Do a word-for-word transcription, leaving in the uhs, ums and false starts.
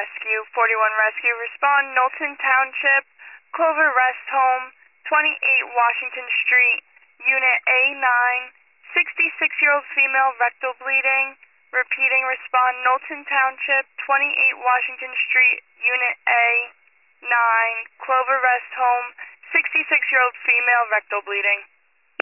Rescue, forty-one Rescue, respond, Knowlton Township, Clover Rest Home, twenty-eight Washington Street, Unit A nine, sixty-six-year-old female, rectal bleeding. Repeating, respond, Knowlton Township, twenty-eight Washington Street, Unit A nine, Clover Rest Home, sixty-six-year-old female, rectal bleeding.